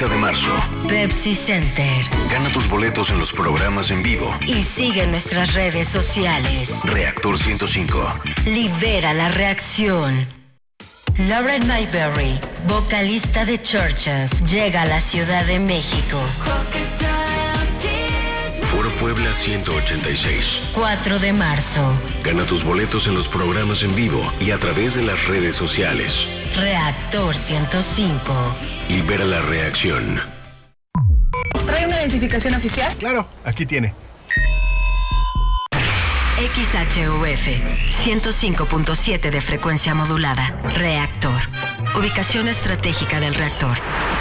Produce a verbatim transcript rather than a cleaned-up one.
treinta de marzo. Pepsi Center. Gana tus boletos en los programas en vivo. Y sigue nuestras redes sociales. Reactor ciento cinco. Libera la reacción. Lauren Mayberry, vocalista de Churches, llega a la Ciudad de México. Foro Puebla ciento ochenta y seis. cuatro de marzo. Gana tus boletos en los programas en vivo y a través de las redes sociales. Reactor ciento cinco. Libera la reacción. ¿Trae una identificación oficial? Claro, aquí tiene. X H U F, ciento cinco punto siete de frecuencia modulada. Reactor. Ubicación estratégica del reactor.